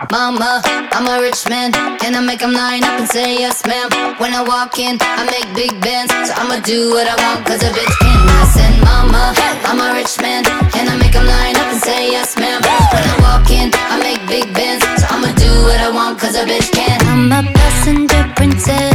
Mama, I'm a rich man. Can I make them line up and say yes, ma'am? When I walk in, I make big bands. So I'ma do what I want, cause a bitch can. I said, Mama, I'm a rich man. Can I make them line up and say yes, ma'am? When I walk in, I make big bands. So I'ma do what I want, cause a bitch can. I'm a passenger princess.